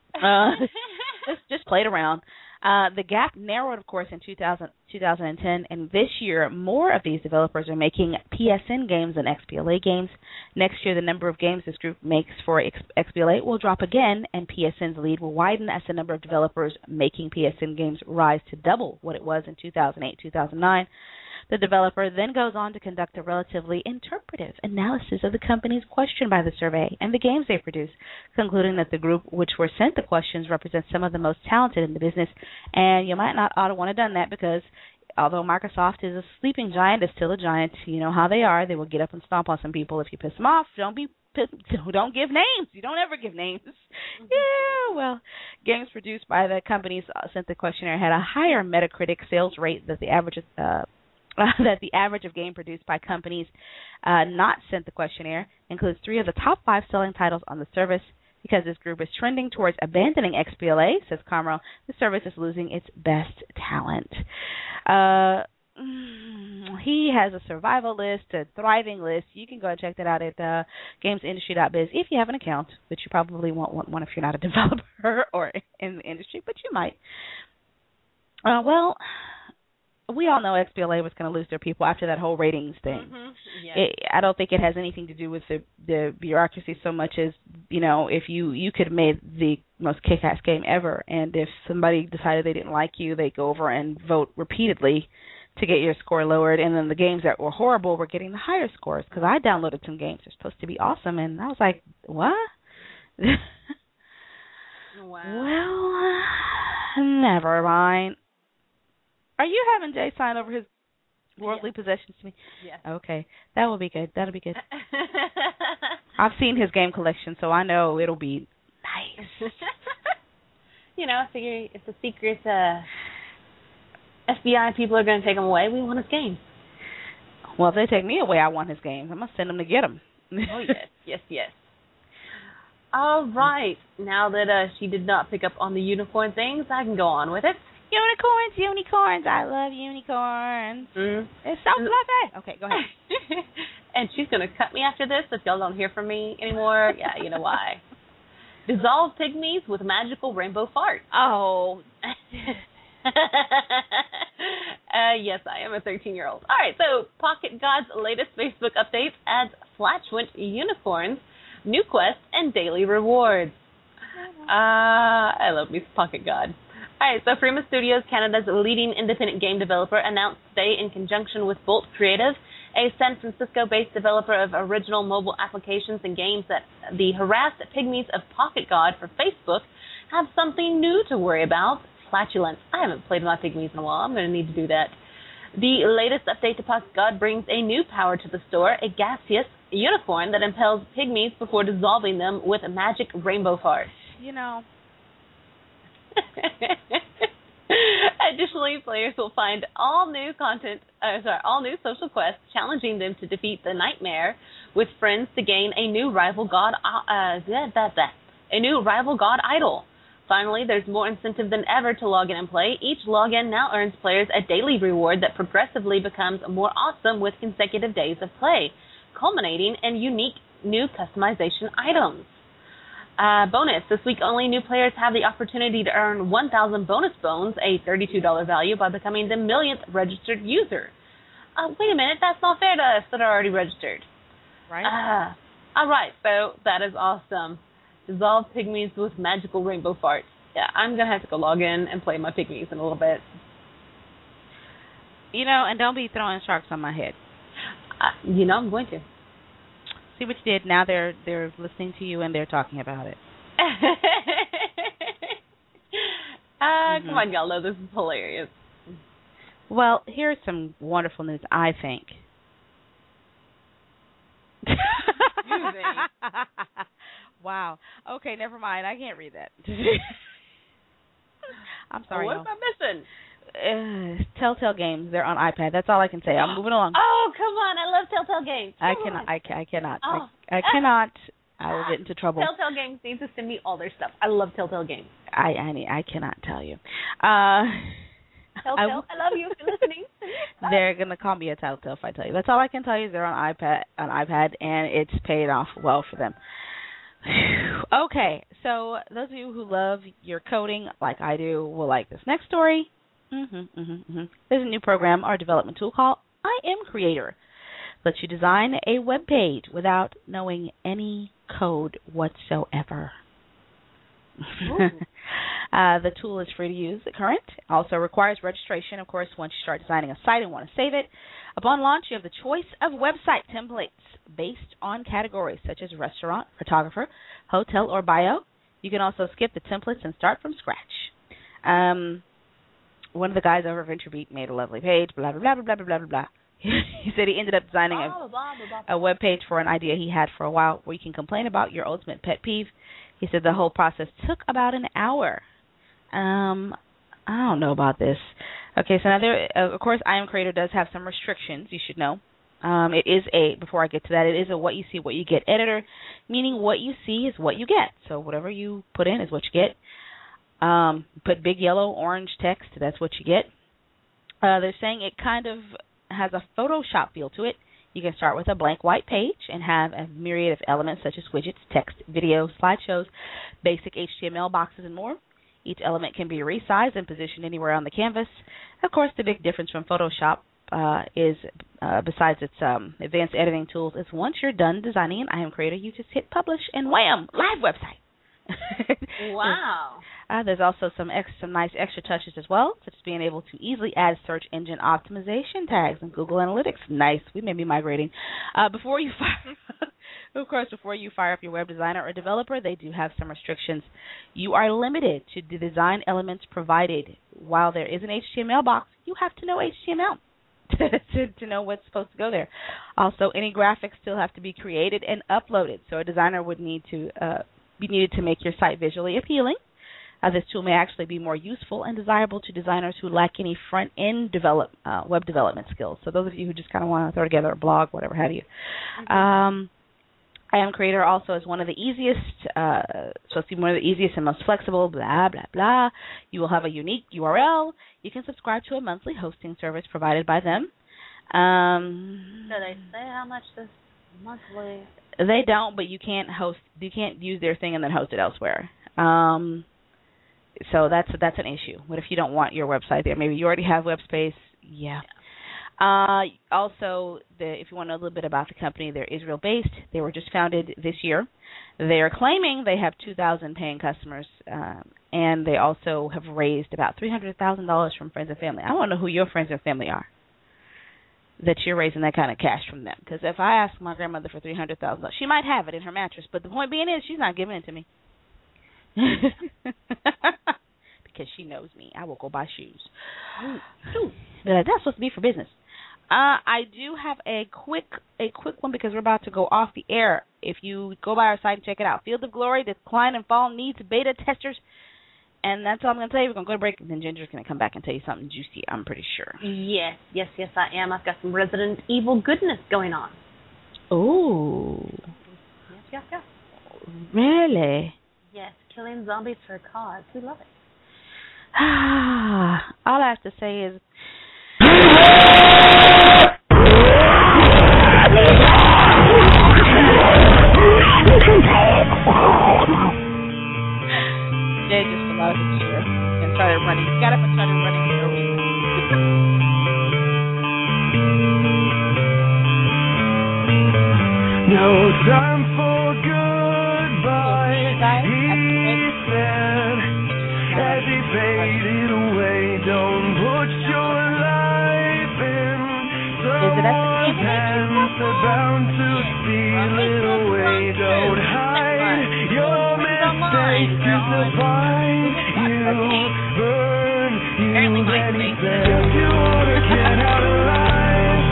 Just played around. The gap narrowed, of course, in 2010, and this year more of these developers are making PSN games than XBLA games. Next year, the number of games this group makes for XBLA will drop again, and PSN's lead will widen as the number of developers making PSN games rise to double what it was in 2008-2009. The developer then goes on to conduct a relatively interpretive analysis of the companies questioned by the survey and the games they produce, concluding that the group which were sent the questions represents some of the most talented in the business. And you might not ought to want to have done that because although Microsoft is a sleeping giant, it's still a giant. You know how they are. They will get up and stomp on some people if you piss them off. Don't give names. You don't ever give names. Yeah, well, games produced by the companies sent the questionnaire had a higher Metacritic sales rate than the average of game produced by companies not sent the questionnaire includes 3 of the top 5 selling titles on the service. Because this group is trending towards abandoning XBLA, says Carmel, the service is losing its best talent. He has a survival list, a thriving list. You can go and check that out at gamesindustry.biz if you have an account, which you probably won't want one if you're not a developer or in the industry, but you might. Well, we all know XBLA was going to lose their people after that whole ratings thing. Mm-hmm. Yeah. I don't think it has anything to do with the bureaucracy so much as, you know, if you could have made the most kick-ass game ever, and if somebody decided they didn't like you, they go over and vote repeatedly to get your score lowered, and then the games that were horrible were getting the higher scores, because I downloaded some games that are supposed to be awesome, and I was like, what? Wow. Well, never mind. Are you having Jay sign over his worldly possessions to me? Yes. Okay. That will be good. That'll be good. I've seen his game collection, so I know it'll be nice. You know, I figure if the secret FBI people are going to take him away, we want his games. Well, if they take me away, I want his games. I'm going to send them to get them. Oh, yes. All right. Now that she did not pick up on the unicorn things, I can go on with it. Unicorns. I love unicorns. Mm. It's so fluffy. Okay, go ahead. And she's going to cut me after this if y'all don't hear from me anymore. Yeah, you know why. Dissolve pygmies with magical rainbow farts. Oh. Yes, I am a 13-year-old. All right, so Pocket God's latest Facebook update adds flatulent unicorns, new quests, and daily rewards. I love me Pocket God. All right, so Frima Studios, Canada's leading independent game developer, announced today in conjunction with Bolt Creative, a San Francisco-based developer of original mobile applications and games, that the harassed pygmies of Pocket God for Facebook have something new to worry about: flatulence. I haven't played my pygmies in a while. I'm going to need to do that. The latest update to Pocket God brings a new power to the store, a gaseous unicorn that impels pygmies before dissolving them with magic rainbow farts. You know. Additionally, players will find all new social quests challenging them to defeat the nightmare with friends to gain a new rival god idol. Finally, there's more incentive than ever to log in and play. Each login now earns players a daily reward that progressively becomes more awesome with consecutive days of play, culminating in unique new customization items. Bonus. This week only, new players have the opportunity to earn 1,000 bonus bones, a $32 value, by becoming the millionth registered user. Wait a minute, that's not fair to us that are already registered. Right. All right, so that is awesome. Dissolve pygmies with magical rainbow farts. Yeah, I'm going to have to go log in and play my pygmies in a little bit. You know, and don't be throwing sharks on my head. I'm going to. See what you did. Now they're listening to you and they're talking about it. Come on, y'all know this is hilarious. Well, here's some wonderful news, I think. Wow. Okay, never mind. I can't read that. I'm sorry. What am I missing? Telltale Games. They're on iPad. That's all I can say. I'm moving along. Oh, come on. I love Telltale Games. I cannot. I cannot. I will get into trouble. Telltale Games needs to send me all their stuff. I love Telltale Games. I cannot tell you. Telltale, I love you if you're listening. They're gonna call me a Telltale if I tell you. That's all I can tell you. They're on iPad, and it's paid off well for them. Okay, so those of you who love your coding like I do will like this next story. There's a new program or development tool called I Am Creator. Lets you design a web page without knowing any code whatsoever. The tool is free to use at current. Also requires registration, of course, once you start designing a site and want to save it. Upon launch, you have the choice of website templates based on categories such as restaurant, photographer, hotel, or bio. You can also skip the templates and start from scratch. One of the guys over at VentureBeat made a lovely page, blah, blah, blah, blah, blah, blah, blah, blah. He said he ended up designing a web page for an idea he had for a while where you can complain about your ultimate pet peeve. He said the whole process took about an hour. I don't know about this. Okay, so now there, of course, I Am Creator does have some restrictions, you should know. It is before I get to that, it is a what you see, what you get editor, meaning what you see is what you get. So whatever you put in is what you get. Put big yellow, orange text, that's what you get. They're saying it kind of has a Photoshop feel to it. You can start with a blank white page and have a myriad of elements such as widgets, text, video, slideshows, basic HTML boxes, and more. Each element can be resized and positioned anywhere on the canvas. Of course, the big difference from Photoshop is, besides its advanced editing tools, is once you're done designing an I Am Creator, you just hit publish and wham, live website. Wow. There's also some nice extra touches as well, such as being able to easily add search engine optimization tags in Google Analytics. Nice. We may be migrating. Before you fire up your web designer or developer, they do have some restrictions. You are limited to the design elements provided. While there is an HTML box, you have to know HTML to know what's supposed to go there. Also, any graphics still have to be created and uploaded, so a designer would need to be needed to make your site visually appealing. This tool may actually be more useful and desirable to designers who lack any front-end web development skills. So those of you who just kind of want to throw together a blog, whatever have you. I Am Creator also is one of the easiest, supposed to be one of the easiest and most flexible, blah, blah, blah. You will have a unique URL. You can subscribe to a monthly hosting service provided by them. Do they say how much this monthly? They don't, but you can't use their thing and then host it elsewhere. So that's an issue. What if you don't want your website there? Maybe you already have web space. Yeah. Also, if you want to know a little bit about the company, they're Israel-based. They were just founded this year. They are claiming they have 2,000 paying customers, and they also have raised about $300,000 from friends and family. I want to know who your friends and family are that you're raising that kind of cash from them. Because if I ask my grandmother for $300,000, she might have it in her mattress, but the point being is she's not giving it to me. Because she knows me. I will go buy shoes. That's supposed to be for business. I do have a quick one because we're about to go off the air. If you go by our site and check it out, Field of Glory, Decline and Fall needs beta testers. And that's all I'm going to tell you. We're going to go to break, and then Ginger's going to come back and tell you something juicy, I'm pretty sure. Yes, I am. I've got some Resident Evil goodness going on. Oh. Yes. Really? Yes, killing zombies for a cause. We love it. All I have to say is... Jay just allowed him to share and started running. He got up and started running for a reason. No time for goodbye, he said, as he faded away. Don't put your life in someone's hands, they're bound to steal it away. Don't hide your mistakes, 'cause they'll find you, burn you. Then he said, if you wanna get out alive,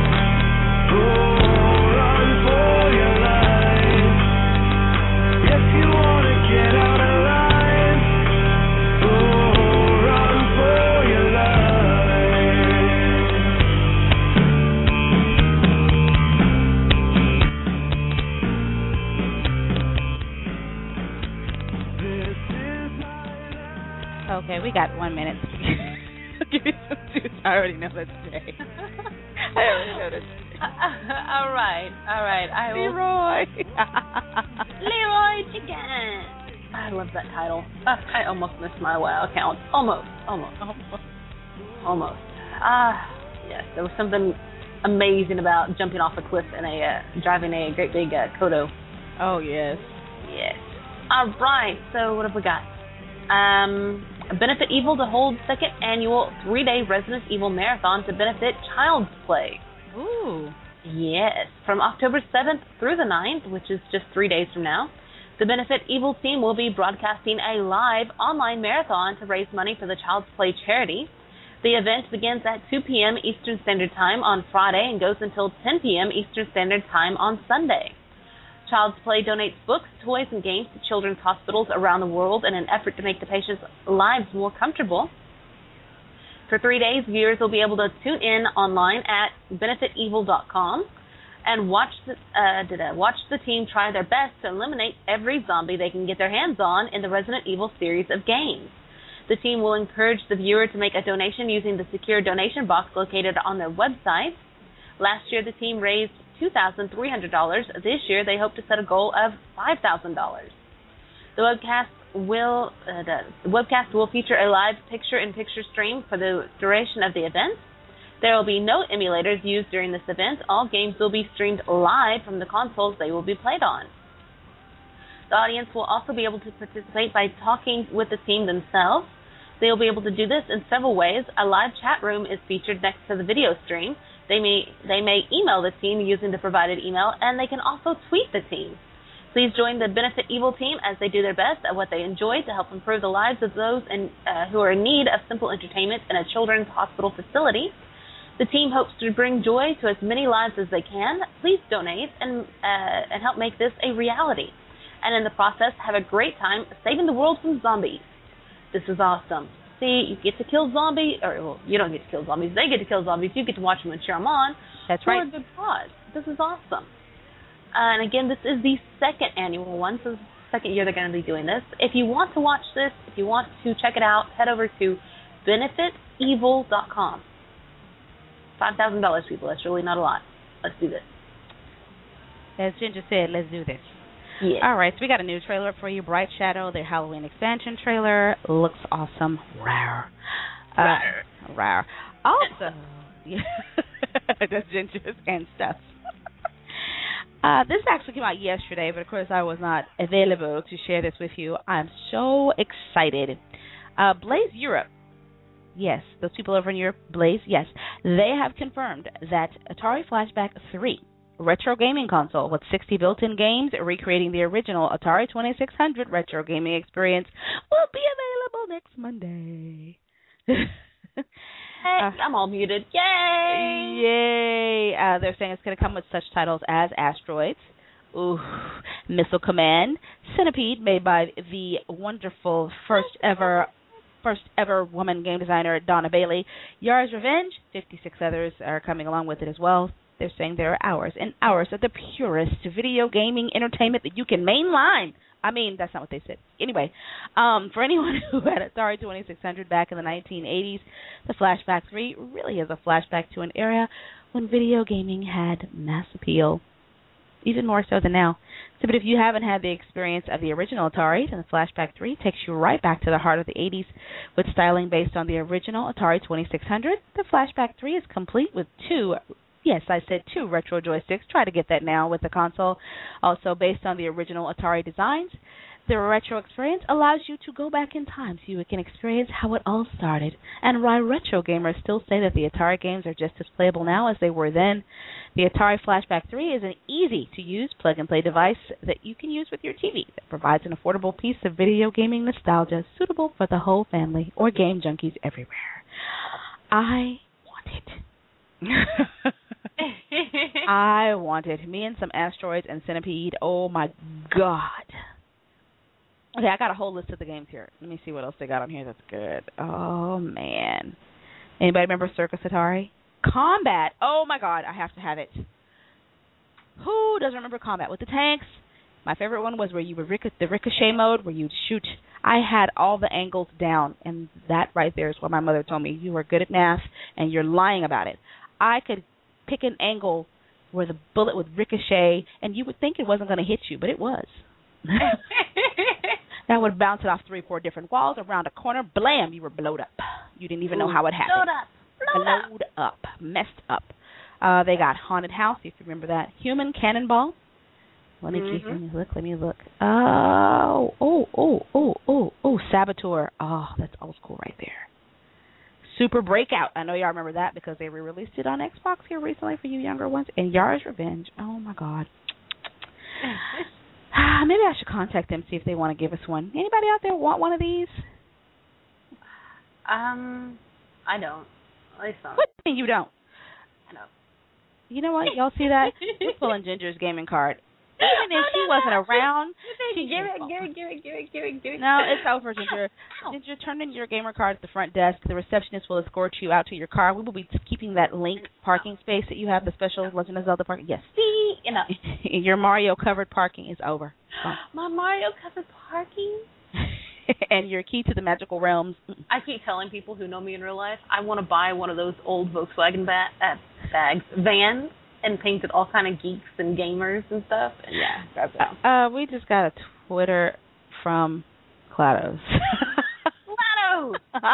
run for your life. If you wanna get out alive, run for your life. Okay, we got 1 minute. Give me some juice. I already know that's Jay. I already know that's Jay. All right. I will. Leroy Chicken. I love that title. I almost missed my WoW account. Almost. Yes, there was something amazing about jumping off a cliff and driving a great big Kodo. Oh, yes. Yes. All right, so what have we got? Benefit Evil to hold second annual 3-day Resident Evil Marathon to benefit Child's Play. Ooh. Yes, from October 7th through the 9th, which is just 3 days from now, the Benefit Evil team will be broadcasting a live online marathon to raise money for the Child's Play charity. The event begins at 2 p.m. Eastern Standard Time on Friday and goes until 10 p.m. Eastern Standard Time on Sunday. Child's Play donates books, toys, and games to children's hospitals around the world in an effort to make the patients' lives more comfortable. For 3 days, viewers will be able to tune in online at benefitevil.com and watch the team try their best to eliminate every zombie they can get their hands on in the Resident Evil series of games. The team will encourage the viewer to make a donation using the secure donation box located on their website. Last year, the team raised $2,300. This year, they hope to set a goal of $5,000. The webcast will feature a live picture-in-picture stream for the duration of the event. There will be no emulators used during this event. All games will be streamed live from the consoles they will be played on. The audience will also be able to participate by talking with the team themselves. They will be able to do this in several ways. A live chat room is featured next to the video stream. They may email the team using the provided email, and they can also tweet the team. Please join the Benefit Evil team as they do their best at what they enjoy to help improve the lives of those who are in need of simple entertainment in a children's hospital facility. The team hopes to bring joy to as many lives as they can. Please donate and help make this a reality. And in the process, have a great time saving the world from zombies. This is awesome. See, you get to kill zombies, you don't get to kill zombies. They get to kill zombies. You get to watch them and cheer them on. That's right. For a good cause. This is awesome. And again, this is the second annual one, so this is the second year they're going to be doing this. If you want to watch this, if you want to check it out, head over to benefitevil.com. $5,000, people. That's really not a lot. Let's do this. As Ginger said, let's do this. Yeah. All right, so we got a new trailer for you, Bright Shadow, their Halloween expansion trailer. Looks awesome. Rawr. Rawr. Also, that's Ginger's and stuff. This actually came out yesterday, but of course I was not available to share this with you. I'm so excited. Blaze Europe. Yes, those people over in Europe, Blaze, yes. They have confirmed that Atari Flashback 3 retro gaming console with 60 built-in games recreating the original Atari 2600 retro gaming experience will be available next Monday. Hey, I'm all muted. Yay! Yay! They're saying it's going to come with such titles as Asteroids, Missile Command, Centipede, made by the wonderful first ever woman game designer Donna Bailey. Yara's Revenge, 56 others are coming along with it as well. They're saying there are hours and hours of the purest video gaming entertainment that you can mainline. I mean, that's not what they said. Anyway, for anyone who had Atari 2600 back in the 1980s, the Flashback 3 really is a flashback to an era when video gaming had mass appeal, even more so than now. So, but if you haven't had the experience of the original Atari, then the Flashback 3 takes you right back to the heart of the 80s with styling based on the original Atari 2600. The Flashback 3 is complete with two retro joysticks. Try to get that now with the console. Also based on the original Atari designs. The retro experience allows you to go back in time so you can experience how it all started. And why retro gamers still say that the Atari games are just as playable now as they were then. The Atari Flashback 3 is an easy-to-use plug-and-play device that you can use with your TV that provides an affordable piece of video gaming nostalgia suitable for the whole family or game junkies everywhere. I want it. I wanted me and some Asteroids and Centipede. Oh my God. Okay, I got a whole list of the games here. Let me see what else they got on here that's good. Oh man. Anybody remember Circus Atari? Combat. Oh my God, I have to have it. Who doesn't remember Combat with the tanks? My favorite one was where you would the ricochet mode where you'd shoot. I had all the angles down, and that right there is what my mother told me. You are good at math, and you're lying about it. I could pick an angle where the bullet would ricochet, and you would think it wasn't going to hit you, but it was. That would bounce it off 3-4 different walls, around a corner, blam, you were blowed up. You didn't even know how it happened. Blowed up. Messed up. They got Haunted House, if you remember that. Human Cannonball. Let me look. Oh, Saboteur. Oh, that's old school right there. Super Breakout. I know y'all remember that because they re-released it on Xbox here recently for you younger ones. And Yara's Revenge. Oh, my God. Maybe I should contact them, see if they want to give us one. Anybody out there want one of these? I don't. At least not. What do you mean you don't? I don't. You know what? Y'all see that? We're pulling Ginger's gaming card. Even if she wasn't around. Give it. No, it's over, Ginger. Ginger, turn in your gamer card at the front desk. The receptionist will escort you out to your car. We will be keeping that Link parking space that you have, the special Legend of Zelda parking. Yes. See, enough. Your Mario-covered parking is over. My Mario-covered parking? And your key to the magical realms. I keep telling people who know me in real life, I want to buy one of those old Volkswagen vans, and paint it all kind of geeks and gamers and stuff. And yeah, that's it. We just got a Twitter from GLaDOS. GLaDOS!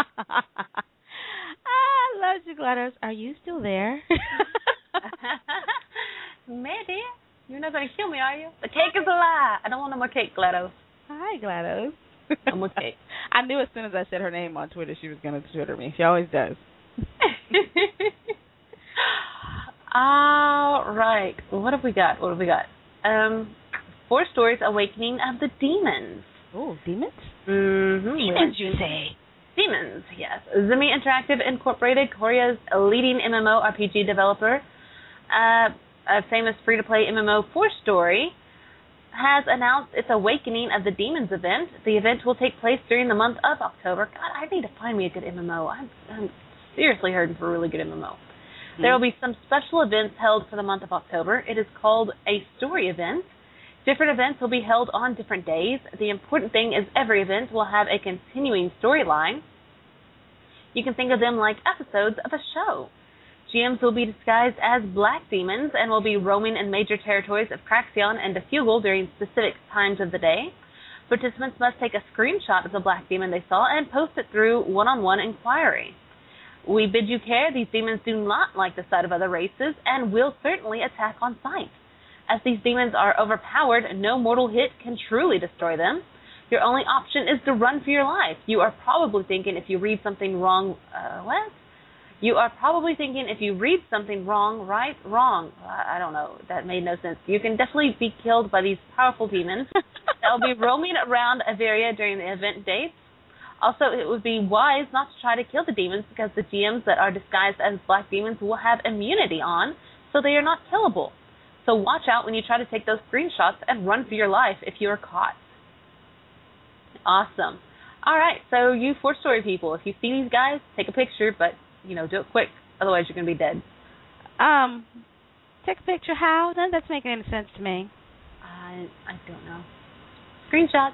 I love you, GLaDOS. Are you still there? Maybe. You're not going to kill me, are you? The cake is a lie. I don't want no more cake, GLaDOS. Hi, GLaDOS. No more cake. I knew as soon as I said her name on Twitter she was going to Twitter me. She always does. All right. What have we got? 4 stories awakening of the demons. Oh, demons? Mm-hmm. Demons, you say? Demons, yes. Zimi Interactive Incorporated, Korea's leading MMORPG developer, a famous free-to-play MMO 4-story, has announced its Awakening of the Demons event. The event will take place during the month of October. God, I need to find me a good MMO. I'm seriously hurting for a really good MMO. There will be some special events held for the month of October. It is called a story event. Different events will be held on different days. The important thing is every event will have a continuing storyline. You can think of them like episodes of a show. GMs will be disguised as black demons and will be roaming in major territories of Craxion and Defugel during specific times of the day. Participants must take a screenshot of the black demon they saw and post it through one-on-one inquiry. We bid you care, these demons do not like the sight of other races and will certainly attack on sight. As these demons are overpowered, no mortal hit can truly destroy them. Your only option is to run for your life. You are probably thinking if you read something wrong, You are probably thinking if you read something wrong, right, wrong. I don't know. That made no sense. You can definitely be killed by these powerful demons. They'll be roaming around Averia during the event dates. Also, it would be wise not to try to kill the demons because the GMs that are disguised as black demons will have immunity on, so they are not killable. So watch out when you try to take those screenshots and run for your life if you are caught. Awesome. All right, so you 4-story people, if you see these guys, take a picture, but, do it quick. Otherwise, you're going to be dead. Take a picture how? None of that's making any sense to me. I don't know. Screenshot.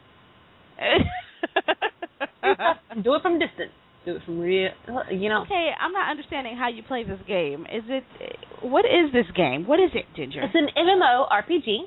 Do it from distance. Do it from real, Okay, I'm not understanding how you play this game. What is this game? What is it, Ginger? It's an MMORPG.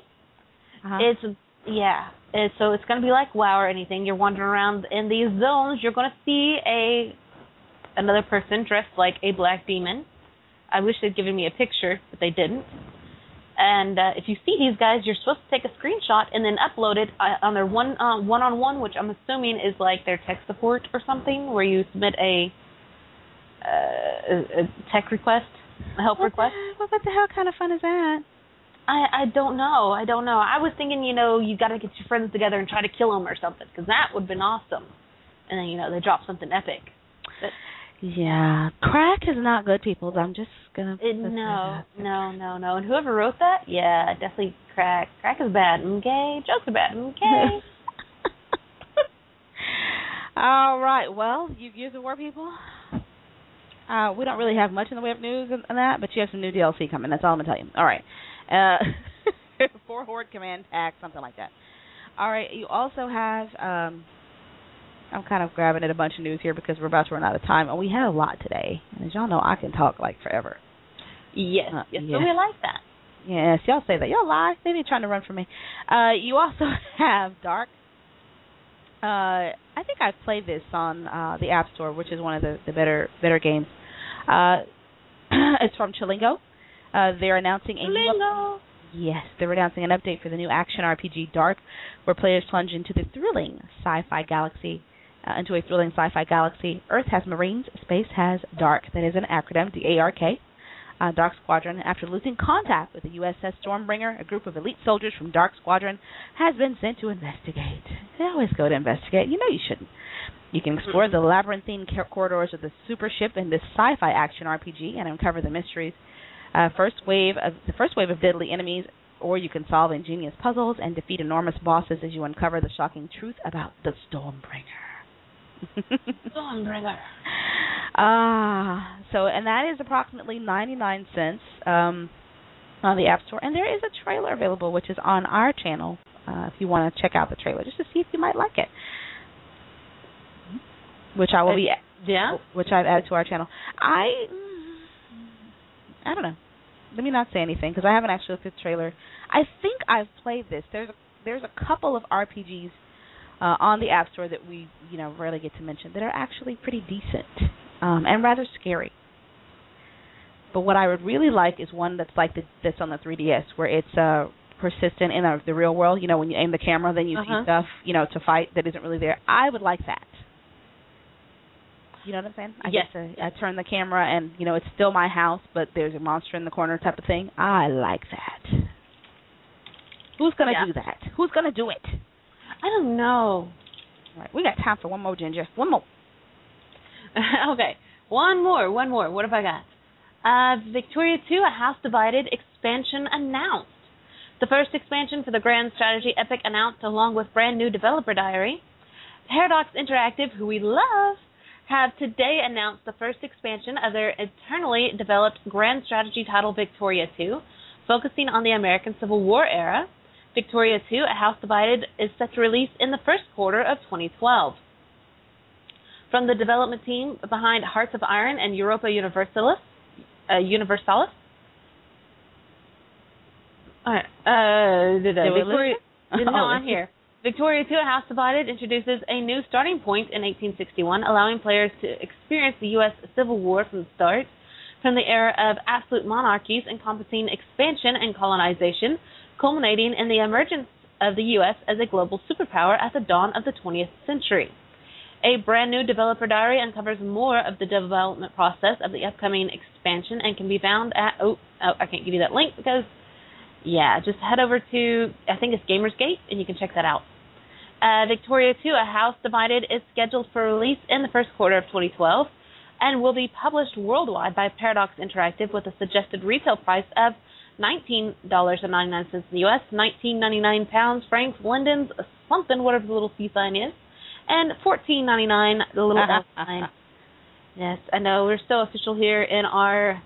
Uh-huh. So it's going to be like WoW or anything. You're wandering around in these zones. You're going to see another person dressed like a black demon. I wish they'd given me a picture, but they didn't. And if you see these guys, you're supposed to take a screenshot and then upload it on their one-on-one, which I'm assuming is like their tech support or something, where you submit a tech request, a help request. What the hell kind of fun is that? I don't know. I was thinking, you got to get your friends together and try to kill them or something, because that would have been awesome. And then, they drop something epic. But, yeah, crack is not good, people. I'm just gonna. No. And whoever wrote that, yeah, definitely crack. Crack is bad. Okay, jokes are bad. Okay. All right. Well, you use the word, people. We don't really have much in the way of news and that, but you have some new DLC coming. That's all I'm gonna tell you. All right. 4 Horde command pack, something like that. All right. You also have I'm kind of grabbing at a bunch of news here because we're about to run out of time, and we had a lot today. And as y'all know, I can talk like forever. Yes, so we like that. Yes, y'all say that. Y'all lie. They ain't trying to run from me. You also have Dark. I think I've played this on the App Store, which is one of the better games. It's from Chillingo. They're announcing they're announcing an update for the new action RPG Dark, where players plunge into a thrilling sci-fi galaxy. Earth has Marines, space has Dark. That is an acronym, the ARK. Dark Squadron, after losing contact with the USS Stormbringer, a group of elite soldiers from Dark Squadron has been sent to investigate. They always go to investigate. You know you shouldn't. You can explore the labyrinthine corridors of the super ship in this sci-fi action RPG and uncover the mysteries. The first wave of deadly enemies, or you can solve ingenious puzzles and defeat enormous bosses as you uncover the shocking truth about the Stormbringer. Stormbringer. And that is approximately 99 cents on the App Store. And there is a trailer available, which is on our channel, if you want to check out the trailer, just to see if you might like it. Which I will which I've added to our channel. I don't know. Let me not say anything because I haven't actually looked at the trailer. I think I've played this. There's a couple of RPGs on the App Store that we rarely get to mention that are actually pretty decent and rather scary. But what I would really like is one that's like that's on the 3DS, where it's persistent in the real world. You know, when you aim the camera, then you see stuff to fight that isn't really there. I would like that. You know what I'm saying? I turn the camera and, it's still my house, but there's a monster in the corner type of thing. I like that. Who's going to do that? Who's going to do it? I don't know. All right, we got time for one more, Ginger. One more. Okay. One more. What have I got? Victoria 2, A House Divided expansion announced. The first expansion for the Grand Strategy Epic announced along with brand new developer diary. Paradox Interactive, who we love, have today announced the first expansion of their eternally developed grand strategy title Victoria 2, focusing on the American Civil War era. Victoria 2, A House Divided, is set to release in the first quarter of 2012. From the development team behind Hearts of Iron and Europa Universalis. Victoria, I'm here. Victoria 2, A House Divided introduces a new starting point in 1861, allowing players to experience the U.S. Civil War from the start, from the era of absolute monarchies encompassing expansion and colonization, culminating in the emergence of the U.S. as a global superpower at the dawn of the 20th century. A brand new developer diary uncovers more of the development process of the upcoming expansion and can be found at, I can't give you that link because, just head over to, I think it's Gamersgate, and you can check that out. Victoria 2, A House Divided, is scheduled for release in the first quarter of 2012 and will be published worldwide by Paradox Interactive with a suggested retail price of $19.99 in the U.S., £19.99 francs, London's something, whatever the little C sign is, and $14.99 the little L sign. Yes, I know, we're so official here in our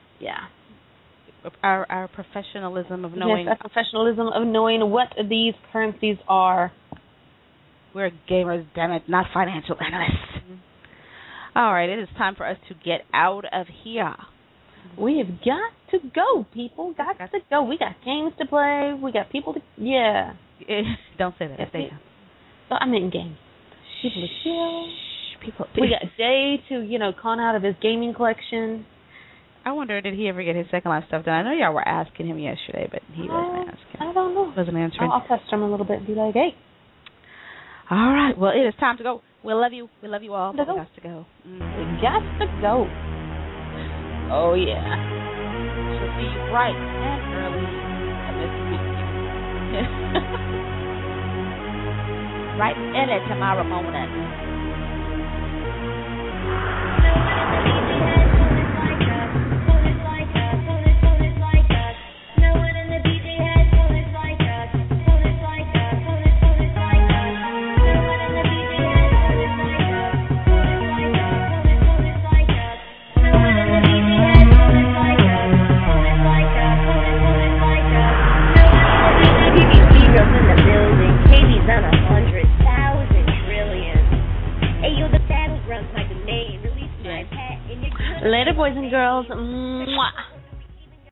professionalism of knowing. Yes, our professionalism of knowing what these currencies are. We're gamers, damn it, not financial analysts. Mm-hmm. All right, it is time for us to get out of here. We have got to go, people. Got to go. We got games to play. We got people to... Yeah. Don't say that. I mean games. People to chill. We got Jay to, con out of his gaming collection. I wonder, did he ever get his Second Life stuff done? I know y'all were asking him yesterday, but he wasn't asking. I don't know. Wasn't answering. I'll pester him a little bit and be like, hey. All right. Well, it is time to go. We love you. We love you all. But we got to go. We got to go. Oh, yeah. She'll see you bright and early this week. Right in it tomorrow morning. In the building, KB's on 100,000 trillion. Later, boys and girls. Mwah.